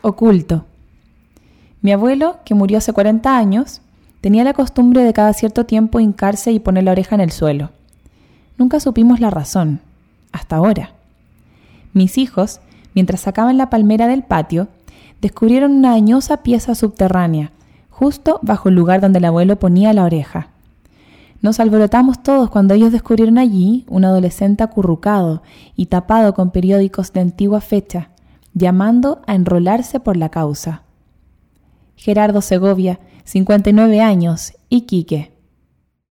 oculto. Mi abuelo, que murió hace 40 años, tenía la costumbre de cada cierto tiempo hincarse y poner la oreja en el suelo. Nunca supimos la razón, hasta ahora. Mis hijos, mientras sacaban la palmera del patio, descubrieron una añosa pieza subterránea, justo bajo el lugar donde el abuelo ponía la oreja. Nos alborotamos todos cuando ellos descubrieron allí un adolescente acurrucado y tapado con periódicos de antigua fecha, llamando a enrolarse por la causa. Gerardo Segovia, 59 años, Iquique.